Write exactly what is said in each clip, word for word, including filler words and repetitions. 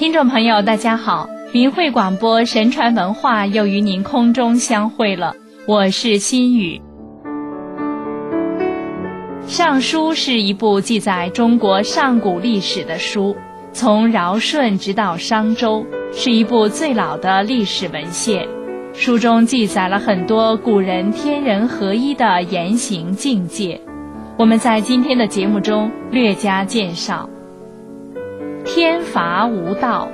听众朋友大家好，明慧广播神传文化又与您空中相会了，我是心雨。尚书是一部记载中国上古历史的书，从尧舜直到商周，是一部最老的历史文献。书中记载了很多古人天人合一的言行境界，我们在今天的节目中略加介绍。天罚无道。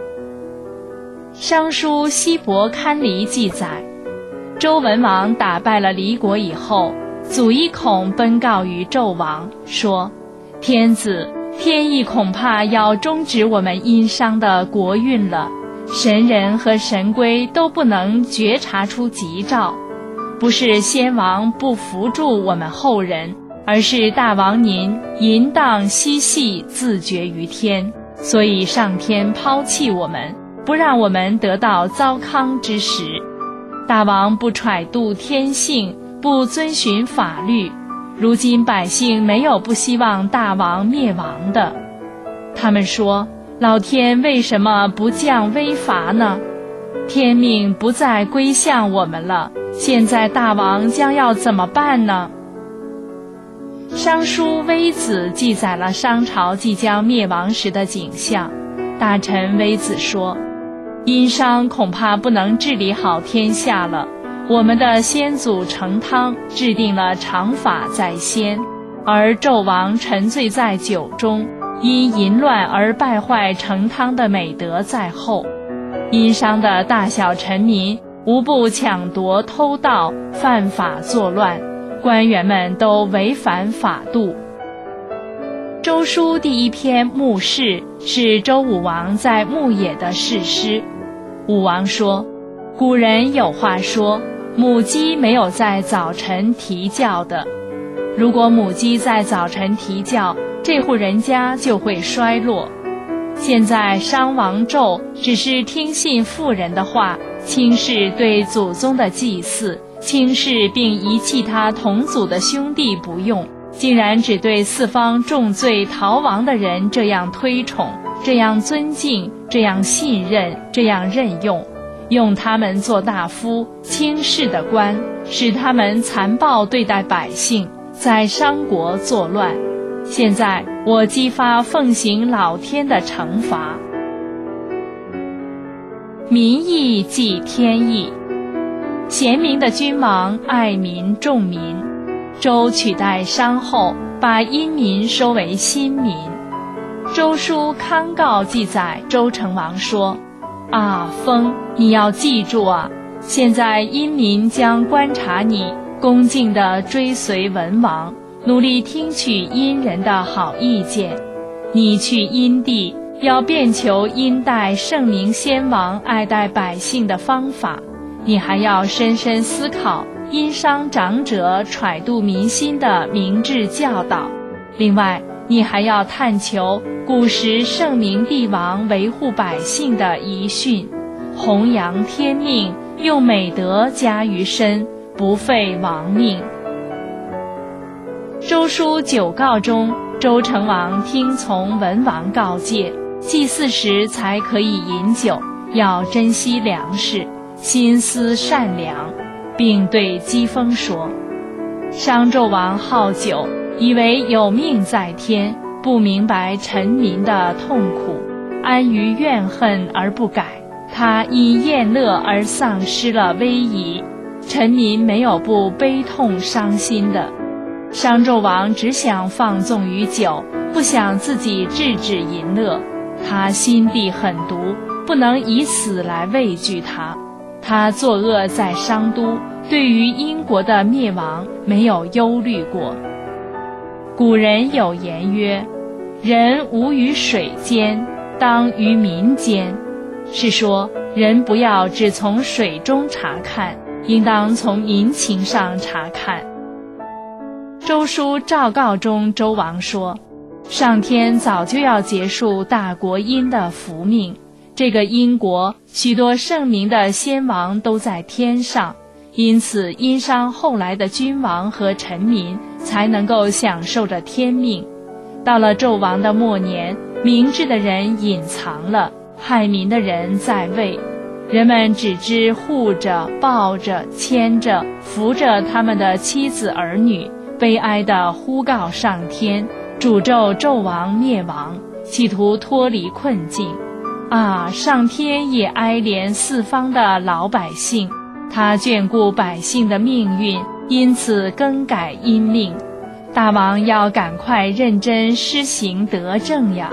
商书西伯堪离记载，周文王打败了黎国以后，祖乙孔奔告于纣王，说：天子，天意恐怕要终止我们殷商的国运了，神人和神龟都不能觉察出吉兆，不是先王不扶助我们后人，而是大王您淫荡嬉戏，自绝于天，所以上天抛弃我们，不让我们得到糟糠之时。大王不揣度天性，不遵循法律，如今百姓没有不希望大王灭亡的。他们说，老天为什么不降威罚呢？天命不再归向我们了，现在大王将要怎么办呢？商书微子记载了商朝即将灭亡时的景象。大臣微子说，殷商恐怕不能治理好天下了，我们的先祖成汤制定了常法在先，而纣王沉醉在酒中，因淫乱而败坏成汤的美德在后。殷商的大小臣民无不抢夺偷盗，犯法作乱，官员们都违反法度。周书第一篇牧事是周武王在牧野的誓师。武王说，古人有话说，母鸡没有在早晨啼叫的，如果母鸡在早晨啼叫，这户人家就会衰落。现在商王纣只是听信妇人的话，轻视对祖宗的祭祀，轻视并遗弃他同族的兄弟不用，竟然只对四方重罪逃亡的人这样推崇，这样尊敬，这样信任，这样任用，用他们做大夫轻视的官，使他们残暴对待百姓，在商国作乱。现在我激发奉行老天的惩罚。民意即天意。贤明的君王爱民重民，周取代商后，把殷民收为新民。周书康诰记载，周成王说，啊，风，你要记住啊，现在殷民将观察你，恭敬地追随文王，努力听取殷人的好意见。你去殷地，要遍求殷代圣明先王爱戴百姓的方法，你还要深深思考殷商长者揣度民心的明智教导。另外，你还要探求古时圣明帝王维护百姓的遗训，弘扬天命，用美德加于身，不废王命。周书九告中，周成王听从文王告诫，祭祀时才可以饮酒，要珍惜粮食，心思善良，并对姬封说，商纣王好酒，以为有命在天，不明白臣民的痛苦，安于怨恨而不改，他因厌乐而丧失了威仪，臣民没有不悲痛伤心的。商纣王只想放纵于酒，不想自己制止淫乐，他心地狠毒，不能以死来畏惧他。他作恶在商都，对于殷国的灭亡没有忧虑过。古人有言曰，人无于水间，当于民间，是说人不要只从水中查看，应当从民情上查看。周书诏告中，周王说，上天早就要结束大国殷的福命，这个殷国许多圣明的先王都在天上，因此殷商后来的君王和臣民才能够享受着天命。到了纣王的末年，明智的人隐藏了， 害民的人在位，人们只知护着、抱着、牵着、扶着他们的妻子儿女，悲哀地呼告上天，诅咒纣王灭亡，企图脱离困境。啊，上天也哀怜四方的老百姓，他眷顾百姓的命运，因此更改阴令。大王要赶快认真施行德政呀！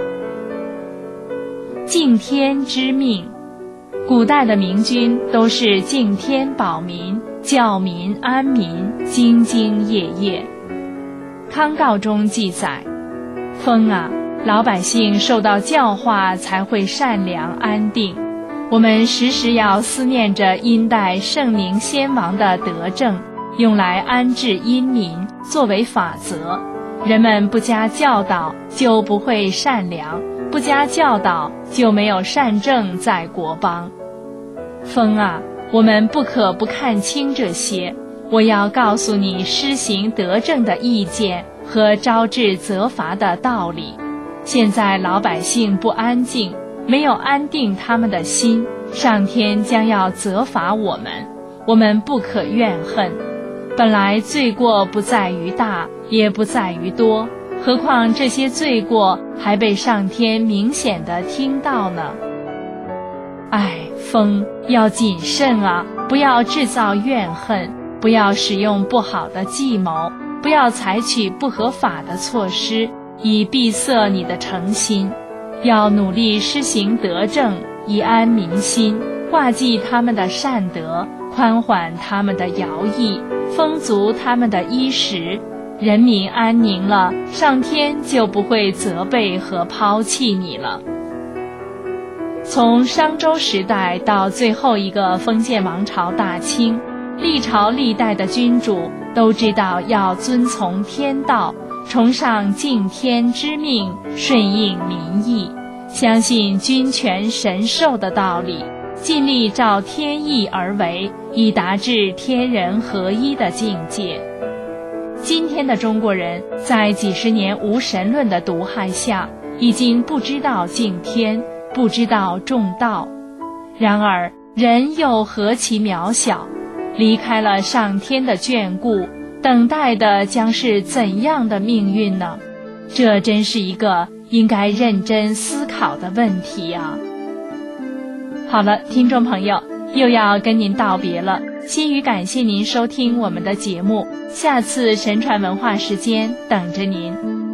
敬天之命，古代的明君都是敬天保民，教民安民，兢兢业业。康诰中记载，风啊，老百姓受到教化才会善良安定。我们时时要思念着殷代圣明先王的德政，用来安治殷民，作为法则。人们不加教导，就不会善良；不加教导，就没有善政在国邦。风啊，我们不可不看清这些。我要告诉你施行德政的意见和招致责罚的道理。现在老百姓不安静，没有安定他们的心，上天将要责罚我们，我们不可怨恨。本来罪过不在于大，也不在于多，何况这些罪过还被上天明显地听到呢？唉，风要谨慎啊，不要制造怨恨，不要使用不好的计谋，不要采取不合法的措施，以闭塞你的诚心。要努力施行德政，以安民心，挂记他们的善德，宽缓他们的徭役，丰足他们的衣食。人民安宁了，上天就不会责备和抛弃你了。从商周时代到最后一个封建王朝大清，历朝历代的君主都知道要遵从天道，崇尚敬天之命，顺应民意，相信君权神授的道理，尽力照天意而为，以达至天人合一的境界。今天的中国人在几十年无神论的毒害下，已经不知道敬天，不知道重道。然而人又何其渺小，离开了上天的眷顾，等待的将是怎样的命运呢？这真是一个应该认真思考的问题啊。好了，听众朋友，又要跟您道别了。心语感谢您收听我们的节目，下次神传文化时间等着您。